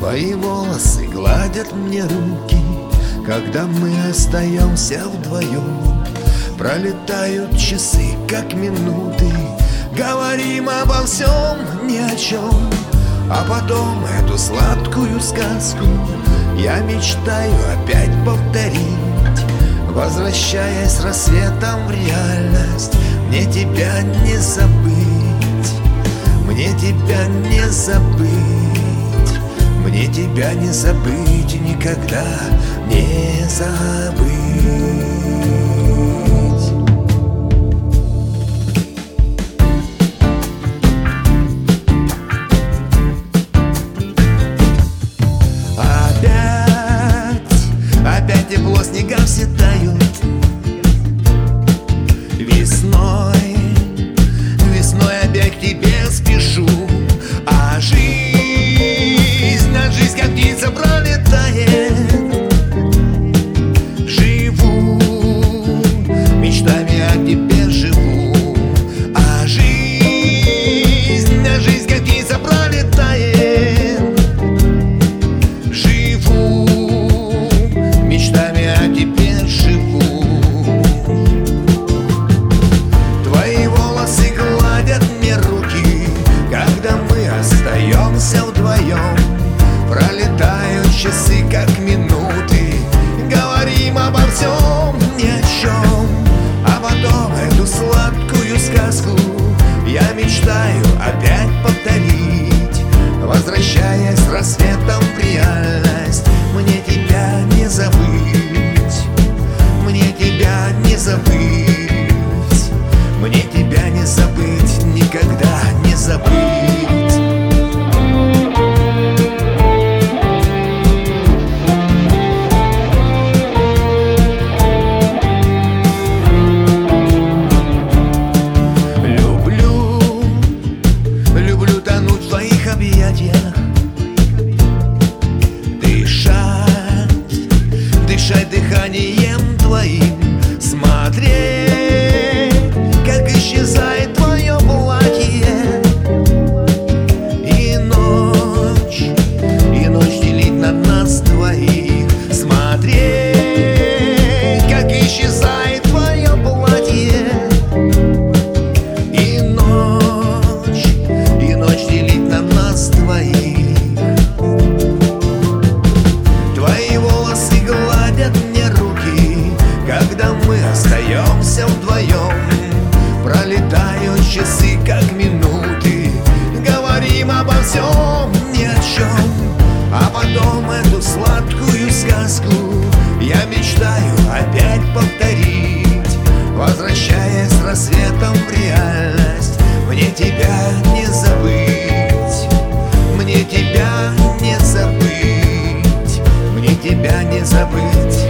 Твои волосы гладят мне руки, когда мы остаемся вдвоем. Пролетают часы, как минуты, говорим обо всем, ни о чем. А потом эту сладкую сказку я мечтаю опять повторить, возвращаясь с рассветом в реальность. Мне тебя не забыть, мне тебя не забыть, мне тебя не забыть, никогда не забыть. Опять тепло, снега все тают. Весной, весной опять к тебе спешу. А жизнь как птица пролетает. Живу, мечтами о тебе живу. А жизнь как птица пролетает. Живу, мечтами о тебе живу. Твои волосы гладят мне руки, когда мы остаемся вдвоем. Пролетают часы, как минуты, говорим обо всем, ни о чем. А потом эту сладкую сказку я мечтаю опять повторить, возвращаясь с рассветом в реальность. Мне тебя не забыть, мне тебя не забыть, мне тебя не забыть, никогда не забыть. Люблю тонуть в твоих объятиях, дышать дыханием твоим, смотреть, как исчезает твое платье. И ночь делить на нас двоих, смотреть, как исчезает твое платье. И ночь делить на нас двоих. Твои волосы гладят мне руки, когда мы остаемся вдвоем. Пролетают часы, как минуты, говорим обо всем, ни о чем. А потом эту сладкую сказку я мечтаю опять повторить, возвращаясь с рассветом в реальность. Мне тебя не забыть, мне тебя не забыть, мне тебя не забыть.